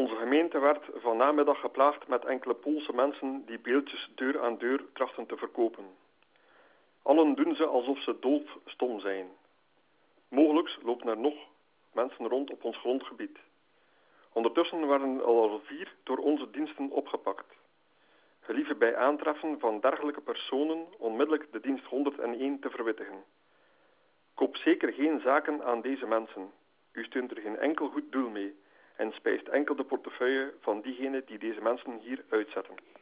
Onze gemeente werd van namiddag geplaagd met enkele Poolse mensen die beeldjes deur aan deur trachten te verkopen. Allen doen ze alsof ze doofstom zijn. Mogelijks lopen er nog mensen rond op ons grondgebied. Ondertussen werden er al 4 door onze diensten opgepakt. Gelieve bij aantreffen van dergelijke personen onmiddellijk de dienst 101 te verwittigen. Koop zeker geen zaken aan deze mensen. U steunt er geen enkel goed doel mee en spijst enkel de portefeuille van diegenen die deze mensen hier uitzetten.